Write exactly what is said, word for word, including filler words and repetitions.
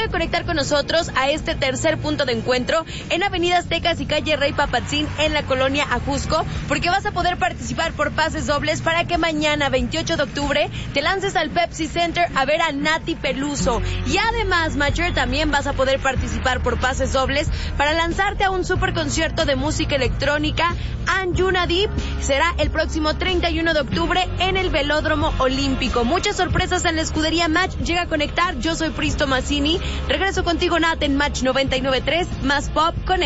a conectar con nosotros a este tercer punto de encuentro en Avenida Aztecas y Calle Rey Papatzin en la colonia Ajusco, porque vas a poder participar por pases dobles para que mañana, veintiocho de octubre, te lances al Pepsi Center a ver a Nati Peluso. Y además, Macher, también vas a poder participar por pases dobles para lanzarte a un super concierto de música electrónica Anjuna Deep. Será el próximo treinta y uno de octubre en el Velódromo Olímpico. Muchas sorpresas en la escudería Match. Llega a conectar. Yo soy Pristo Mazzini. Regreso contigo, Nat, en Match noventa y nueve punto tres, más pop con